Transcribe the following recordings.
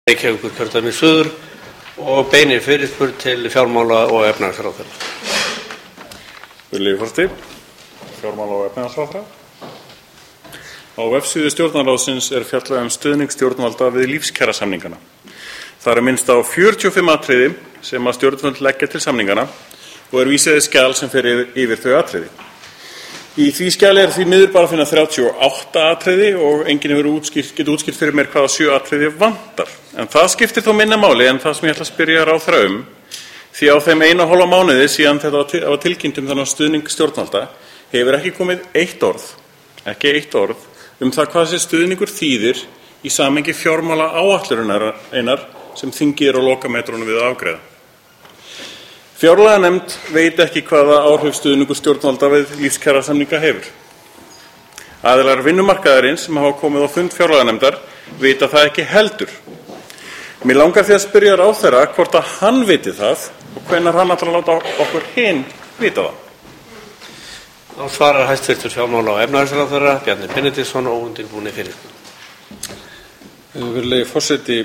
Reykjavíkurkjördæmi suður og beinir fyrirspurn til fjármála- og efnahagsráðherra. Virðulegi forseti, fjármála- og efnahagsráðherra. Á vefsíðu Stjórnarráðsins fjallað stuðning stjórnvalda við lífskjarasamningana. Þar minnst á 45 atriði sem að stjórnvöld leggja til samningana og vísað í skjal sem fer yfir þau atriði. Í því skjali því miður bara að finna 38 atriði og enginn hefur getið útskýrt fyrir mér hvaða 7 atriði vantar. En það skiptir þó minna máli en það sem ég ætla að spyrja ráðherra því á þeim 1,5 mánuði síðan þetta var tilkynnt þennan stuðning stjórnvalda hefur ekki komið eitt orð það hvað þessi stuðningur þýðir í samhengi fjármála áætlunarinnar sem þingið á lokametrunum við að afgreiða. Fjárlaganefnd veit ekki hvaða áhrif stuðningur stjórnvalda við lífskjarasamninga hefur. Aðilar vinnumarkaðarins sem hafa komið á fund fjárlaganefndar vita það ekki heldur. Mér langar því að spyrja ráðherra hvort að hann viti það og hvenær hann ætlar að láta okkur hin vita það. Þá svarar hæstvirtur fjármála- og efnahagsráðherra Bjarni Benediktsson óundirbúinni fyrirspurn. Virðulegi forseti,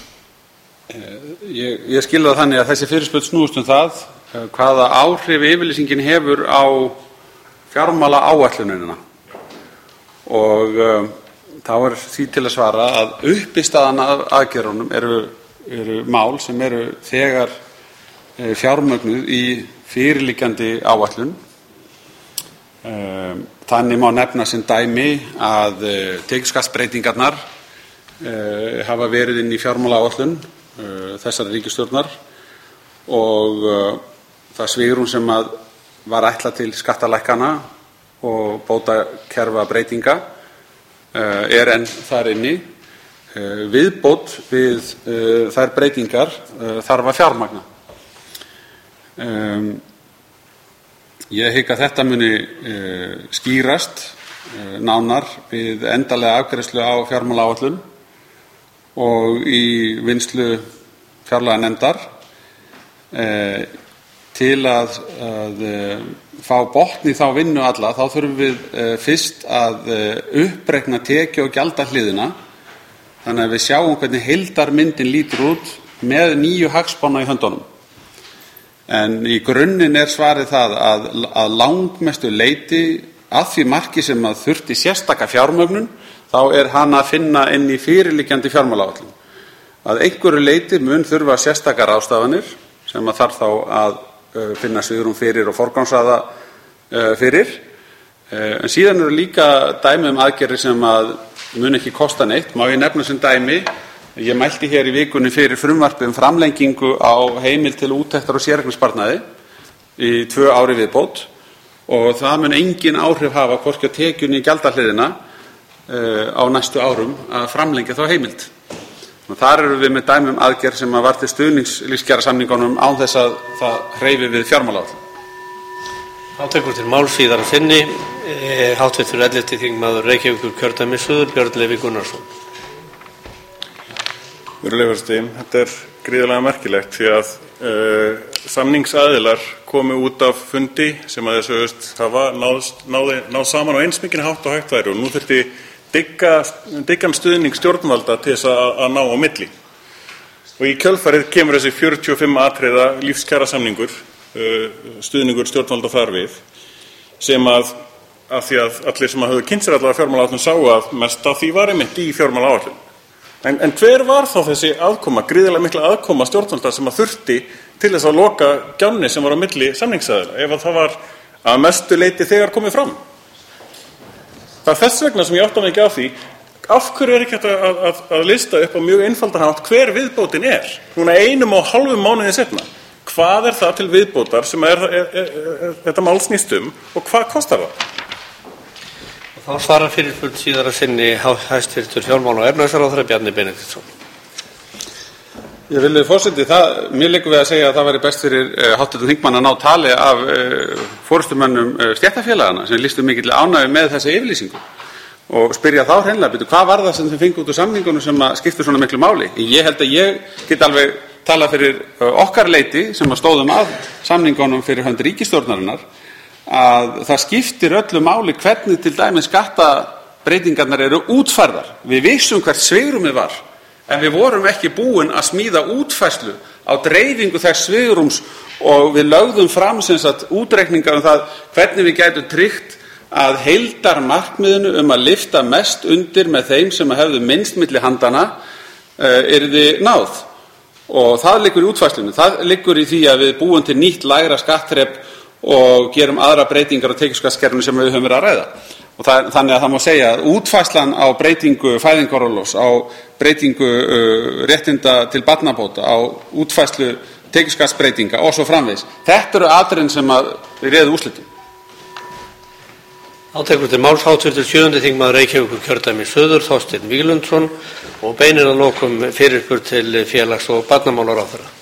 ég skil það þannig að þessi fyrirspurn snúist það hvaða áhrif yfirlýsingin hefur á fjármálaáætlunina og þá því til að svara að uppistaðan af aðgerðunum eru mál sem eru þegar fjármögnuð í fyrirliggjandi áætlun. Þannig má nefna sem dæmi að tekjuskattsbreytingarnar hafa verið inn í fjármálaáætlun þessara ríkisstjórnar og það svigrúm sem var ætlað til skattalækkana og bótakerfa breytinga enn þar inni. Viðbót við þær breytingar þarf að fjármagna. Ég hygg að þetta muni skýrast nánar við endanlega afgreiðslu á fjármálaáætlun og í vinnslu fjárlaganefndar. Til að fá botn í þá vinnu alla þá þurfum við fyrst að uppreikna tekju- og gjaldahliðina þannig að við sjáum hvernig heildarmyndin lítur út með nýju hagspána í höndunum. En í grunninn svarið það að langmestu leyti að því marki sem að þurfti sérstaka fjármögnun þá hana að finna inn í fyrirliggjandi fjármálaáætlun. Að einhverju leyti mun þurfa sérstakar ráðstafanir sem að þarf þá að finna svigrúm fyrir og forgangsraða fyrir. En síðan líka dæmi aðgerðir sem að mun ekki kosta neitt. Má ég nefna sem dæmi, ég mælti hér í vikunni fyrir frumvarpi framlengingu á heimild til úttektar og séreignarsparnaði í 2 ári viðbót og það mun engin áhrif hafa hvorki á tekjunni í gjaldahliðina á næstu árum að framlengja þá heimild. Þar erum við með dæmi aðgerð sem var til stuðnings lífskjarasamningunum án þess að það hreyfi við fjármálaáætlun. Þá tekur til máls síðar að sinni háttvirtur 11. þingmaður Reykjavíkurkjördæmi suður Björn Leví Gunnarsson. Virðulegi forseti, þetta gríðarlega merkilegt því að samningsaðilar komu út af fundi sem að þessu hafa náð saman á eins mikinn hátt og hægt væri og nú þurfti dyggan stuðning stjórnvalda til þess að ná á milli. Og í kjölfarið kemur þessi 45 atriða lífskjarasamningur, stuðningur stjórnvalda þar við, sem að því að allir sem höfðu kynnt sér allavega fjármálaáætlun sáu að mest af því var einmitt í fjármálaáætlun. En hver var þá þessi aðkoma, gríðarlega mikla aðkoma stjórnvalda sem að þurfti til þess að loka gjánni sem var á milli samningsaðila, ef að það var að mestu leyti þegar komið fram? Það þess vegna sem ég átta mig ekki á því, af hverju ekki hægt að lista upp á mjög einfaldan hátt hver viðbótin núna 1,5 mánuði seinna. Hvað það til viðbótar sem þetta mál snýst og hvað kostar það? Þá svarar fyrirspurn síðar að sinni hæstvirtur fjármála- og efnahagsráðherra Bjarni Benediktsson. Ég vil forseti, mér liggur við að segja að það væri best fyrir hv. þingmann að ná tali af forystumönnum stéttarfélaganna sem lýstu mikilli ánægju með þessa yfirlýsingu og spyrja þá hreinlega, hvað var það sem þau fengu út úr samningunum sem skiptir svona miklu máli? Ég held að ég get alveg talað fyrir okkar leyti sem stóðum að samningunum fyrir hönd ríkisstjórnarinnar að það skiptir öllu máli hvernig til dæmis skattabreytingarnar eru útfærðar. Við vissum hvert svigrúmið var en við vorum ekki búin að smíða útfærslu á dreifingu þess svigrúms og við lögðum fram sem sagt útreikningar það hvernig við gætum tryggt að heildarmarkmiðinu að lyfta mest undir með þeim sem hefðu minnst milli handana yrði náð. Og það liggur í útfærslunni. Það liggur í því að við búum til nýtt lægra skattþrep og gerum aðra breytingar á tekjuskattskerfinu sem við höfum verið að ræða. Og þannig að það má segja að útfærslan á breytingu fæðingarorlofs, á breytingu réttinda til barnabóta, á útfærslu tekjuskattsbreytinga og svo framvegis. Þetta eru atriðin sem við réðu úrslitum. Tekur til máls hv. 7. þingmaður Reykjavíkurkjördæmis suður Þorsteinn Víglundsson og beinir að lokum fyrirspurn til félags- og barnamálaráðherra.